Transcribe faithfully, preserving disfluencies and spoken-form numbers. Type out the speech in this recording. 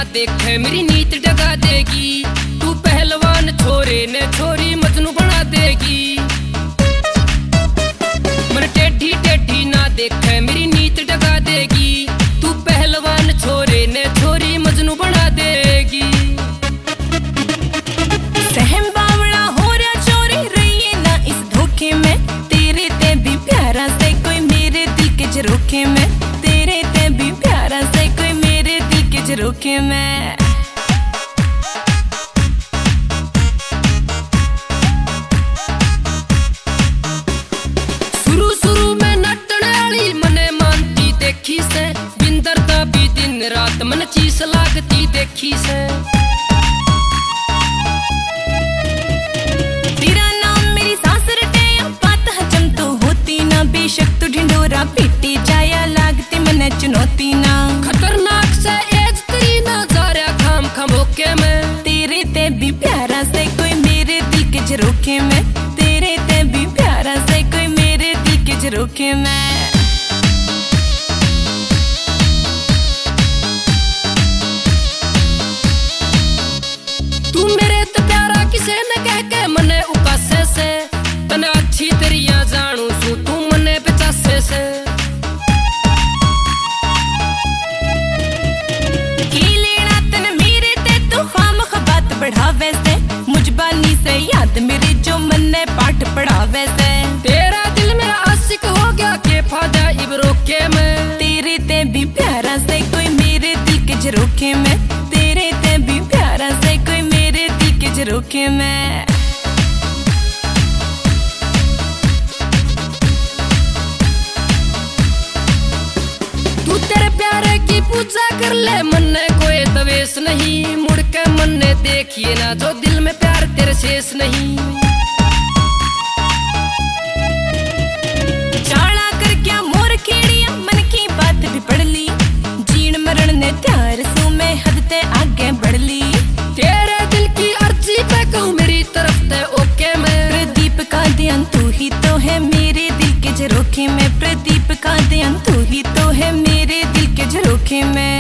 ना देखे मेरी नीत डगा देगी। तू पहलवान छोरे ने छोरी मजनू बना देगी। मन टेढ़ी टेढ़ी ना देखे मेरी नीत डगा देगी। तू पहलवान छोरे ने छोरी मजनू बना देगी। सहम बावड़ा हो रहा चोरी रही ना इस धोखे में। तेरे ते भी प्यारा से कोई मेरे दिल के झरोखे में। तेरे ते भी प्यारा से कोई मेरे दिल के झरोखे में। शुरू शुरू में नटने वाली मने मानती देखी से। बिंदरता भी दिन रात मन चीस लागती देखी से। तेरा नाम मेरी सांस रटे बात हजम तो होती ना। बेशक तू ढिंडोरा पीटी जाया लागती मने चुनौती ना। खतरनाक से एज तेरी नजारा खाम खमोके में। तेरे ते भी प्यारा से कोई मेरे दिल के झरोखे में। तेरे ते भी प्यारा से कोई मेरे दिल के झरोखे में। तू मेरे तो प्यारा किसे न कह के मने उकासे से। तने अच्छी तेरिया जानू सू तू मने पचासे से। की लेना तन मेरे ते तू खामख बात बढ़ावे से। मुझबानी से याद मेरी जो मन्ने पाठ पढ़ावे से। तेरा दिल मेरा आशिक हो गया के फायदा इबरो के में। तेरे ते भी प्यारा से कोई मेरे दिल के झरोखे में। तेरे ते भी प्यारा से कोई मेरे दिल के झरोखे में। तू तेरे प्यारे की पूजा कर ले मन्ने कोई तवेश नहीं। मुड़ के मन्ने देखिए ना जो दिल में प्यार तेरे शेष नहीं। चाला कर क्या मोर खेड़िया मन की बात भी पढ़ ली। जीण मरण ने त्यार सू में हद ते आगे बढ़ ली। तेरे दिल की अर्जी पे कहूँ मेरी तरफ ते ओके में। प्रदीप का ध्यान तू ही तो है मेरे दिल के झरोखे में। प्रदीप का ध्यान तू ही तो है मेरे दिल के झरोखे में।